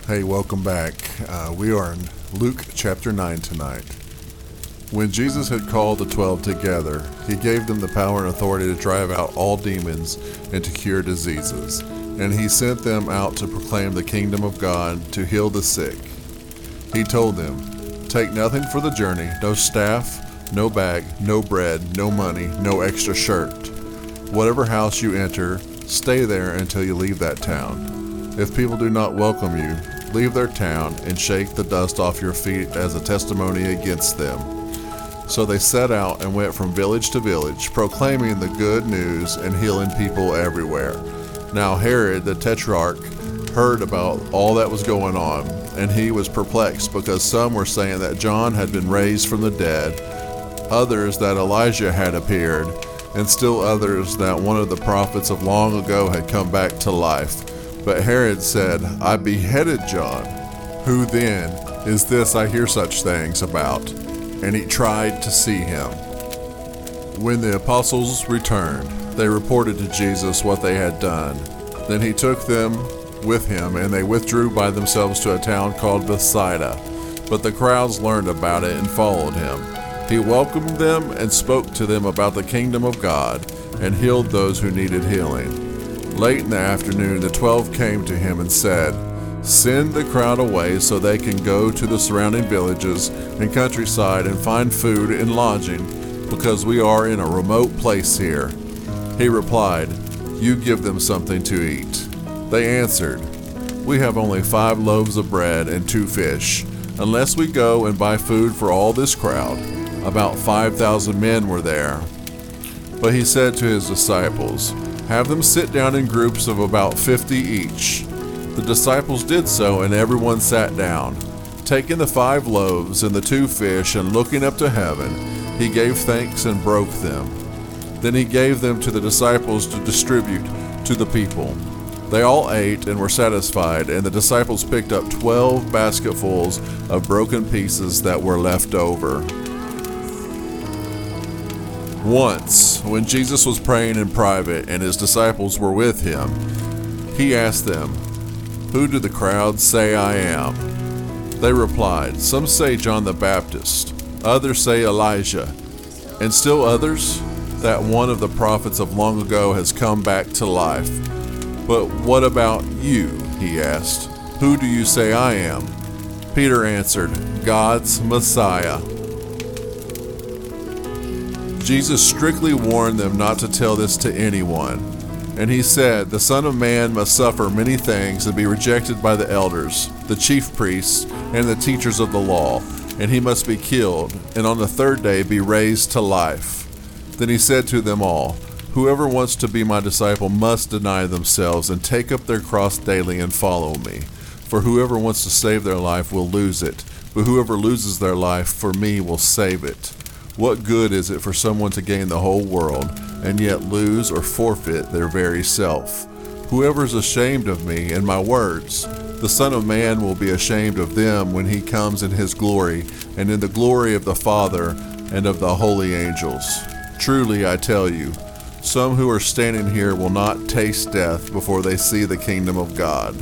Hey, welcome back. We are in Luke chapter 9 tonight. When Jesus had called the 12 together, he gave them the power and authority to drive out all demons and to cure diseases. And he sent them out to proclaim the kingdom of God, to heal the sick. He told them, "Take nothing for the journey, no staff, no bag, no bread, no money, no extra shirt. Whatever house you enter, stay there until you leave that town. If people do not welcome you, leave their town and shake the dust off your feet as a testimony against them." So they set out and went from village to village, proclaiming the good news and healing people everywhere. Now Herod the Tetrarch heard about all that was going on, and he was perplexed, because some were saying that John had been raised from the dead, others that Elijah had appeared, and still others that one of the prophets of long ago had come back to life. But Herod said, "I beheaded John. Who then is this I hear such things about?" And he tried to see him. When the apostles returned, they reported to Jesus what they had done. Then he took them with him, and they withdrew by themselves to a town called Bethsaida. But the crowds learned about it and followed him. He welcomed them and spoke to them about the kingdom of God, and healed those who needed healing. Late in the afternoon, the 12 came to him and said, "Send the crowd away so they can go to the surrounding villages and countryside and find food and lodging, because we are in a remote place here." He replied, "You give them something to eat." They answered, "We have only 5 loaves of bread and 2 fish, unless we go and buy food for all this crowd." About 5,000 men were there. But he said to his disciples, "Have them sit down in groups of about 50 each." The disciples did so, and everyone sat down. Taking the 5 loaves and the 2 fish, and looking up to heaven, he gave thanks and broke them. Then he gave them to the disciples to distribute to the people. They all ate and were satisfied, and the disciples picked up 12 basketfuls of broken pieces that were left over. Once, when Jesus was praying in private and his disciples were with him, he asked them, "Who do the crowd say I am?" They replied, "Some say John the Baptist, others say Elijah, and still others that one of the prophets of long ago has come back to life. But what about you?" he asked. "Who do you say I am?" Peter answered, "God's Messiah." Jesus strictly warned them not to tell this to anyone. And he said, "The Son of Man must suffer many things and be rejected by the elders, the chief priests, and the teachers of the law, and he must be killed, and on the 3rd day be raised to life." Then he said to them all, "Whoever wants to be my disciple must deny themselves and take up their cross daily and follow me. For whoever wants to save their life will lose it, but whoever loses their life for me will save it. What good is it for someone to gain the whole world and yet lose or forfeit their very self? Whoever is ashamed of me and my words, the Son of Man will be ashamed of them when he comes in his glory and in the glory of the Father and of the holy angels. Truly I tell you, some who are standing here will not taste death before they see the kingdom of God."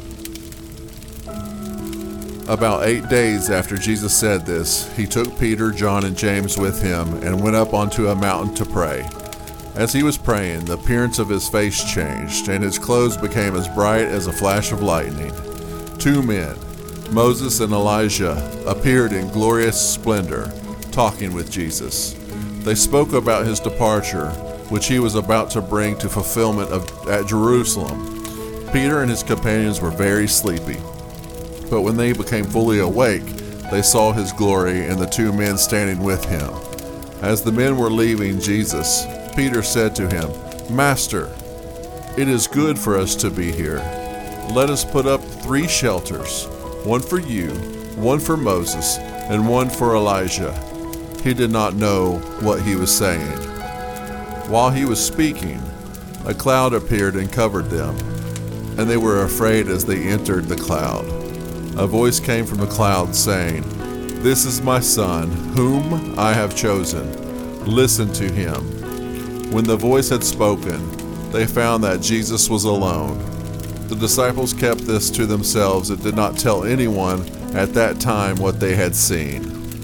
About 8 days after Jesus said this, he took Peter, John, and James with him and went up onto a mountain to pray. As he was praying, the appearance of his face changed, and his clothes became as bright as a flash of lightning. 2 men, Moses and Elijah, appeared in glorious splendor, talking with Jesus. They spoke about his departure, which he was about to bring to fulfillment at Jerusalem. Peter and his companions were very sleepy. But when they became fully awake, they saw his glory and the 2 men standing with him. As the men were leaving Jesus, Peter said to him, "Master, it is good for us to be here. Let us put up 3 shelters, one for you, one for Moses, and one for Elijah." He did not know what he was saying. While he was speaking, a cloud appeared and covered them, and they were afraid as they entered the cloud. A voice came from the cloud saying, "This is my Son, whom I have chosen. Listen to him." When the voice had spoken, they found that Jesus was alone. The disciples kept this to themselves and did not tell anyone at that time what they had seen.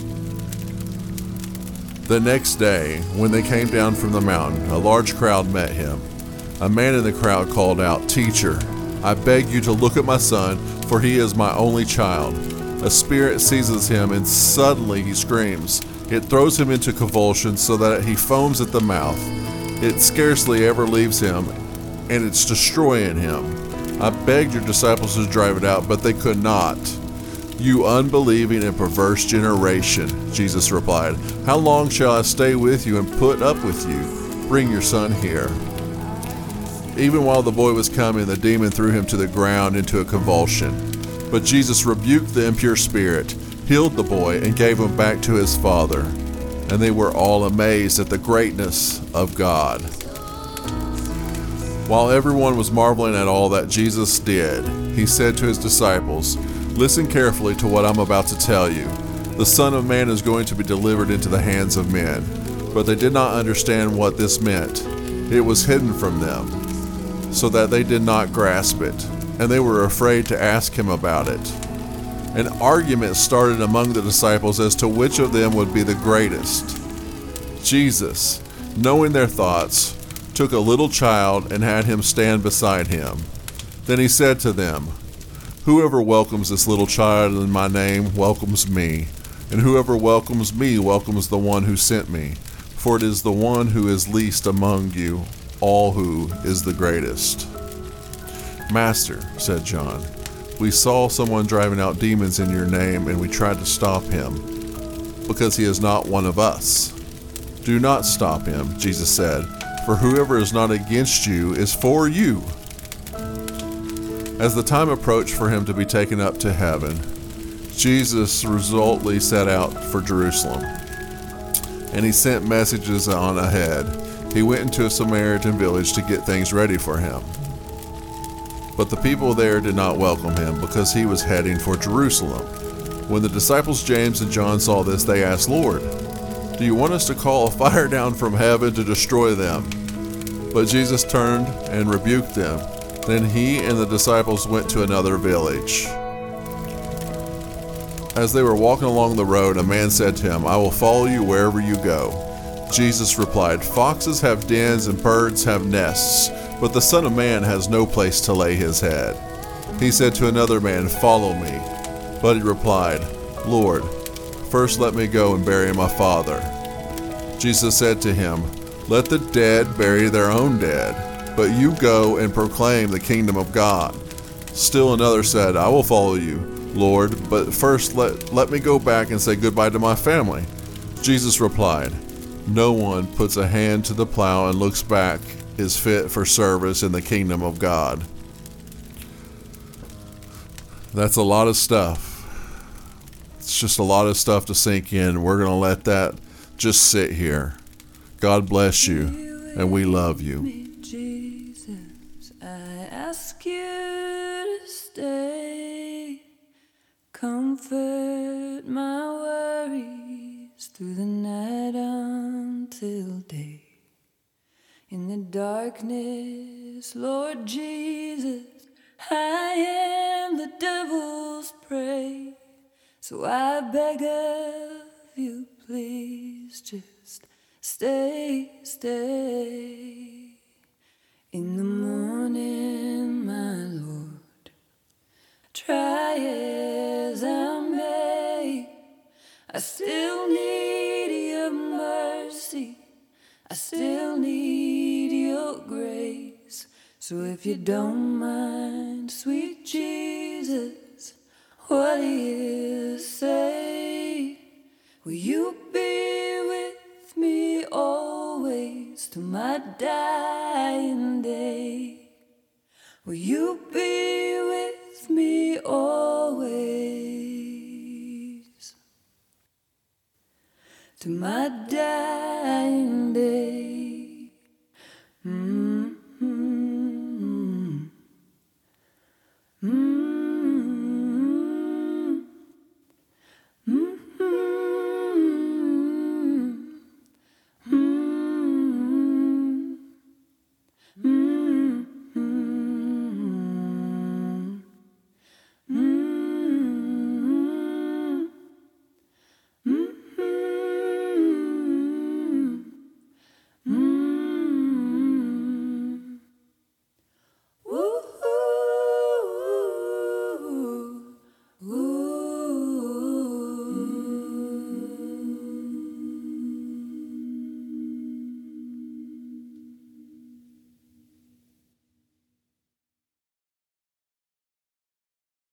The next day, when they came down from the mountain, a large crowd met him. A man in the crowd called out, "Teacher, I beg you to look at my son, for he is my only child. A spirit seizes him, and suddenly he screams. It throws him into convulsions so that he foams at the mouth. It scarcely ever leaves him, and it's destroying him. I begged your disciples to drive it out, but they could not." "You unbelieving and perverse generation," Jesus replied, "how long shall I stay with you and put up with you? Bring your son here." Even while the boy was coming, the demon threw him to the ground into a convulsion. But Jesus rebuked the impure spirit, healed the boy, and gave him back to his father. And they were all amazed at the greatness of God. While everyone was marveling at all that Jesus did, he said to his disciples, "Listen carefully to what I'm about to tell you. The Son of Man is going to be delivered into the hands of men." But they did not understand what this meant. It was hidden from them, so that they did not grasp it, and they were afraid to ask him about it. An argument started among the disciples as to which of them would be the greatest. Jesus, knowing their thoughts, took a little child and had him stand beside him. Then he said to them, "Whoever welcomes this little child in my name welcomes me, and whoever welcomes me welcomes the one who sent me. For it is the one who is least among you all who is the greatest." "Master," said John, "we saw someone driving out demons in your name, and we tried to stop him, because he is not one of us." "Do not stop him," Jesus said, "for whoever is not against you is for you." As the time approached for him to be taken up to heaven, Jesus resolutely set out for Jerusalem, and he sent messages on ahead. He went into a Samaritan village to get things ready for him. But the people there did not welcome him, because he was heading for Jerusalem. When the disciples James and John saw this, they asked, "Lord, do you want us to call a fire down from heaven to destroy them?" But Jesus turned and rebuked them. Then he and the disciples went to another village. As they were walking along the road, a man said to him, "I will follow you wherever you go." Jesus replied, "Foxes have dens and birds have nests, but the Son of Man has no place to lay his head." He said to another man, "Follow me." But he replied, "Lord, first let me go and bury my father." Jesus said to him, "Let the dead bury their own dead, but you go and proclaim the kingdom of God." Still another said, "I will follow you, Lord, but first let me go back and say goodbye to my family." Jesus replied, "No one puts a hand to the plow and looks back is fit for service in the kingdom of God." That's a lot of stuff. It's just a lot of stuff to sink in. We're going to let that just sit here. God bless you, and we love you. Jesus, I ask you to stay. Comfort my worries through the night until day. In the darkness, Lord Jesus, I am the devil's prey. So I beg of you, please just stay. In the morning, my Lord, try as I may, I still need your mercy, I still need your grace. So if you don't mind, sweet Jesus, what do you say? Will you be with me always to my dying day? Will you be with me always to my dying day?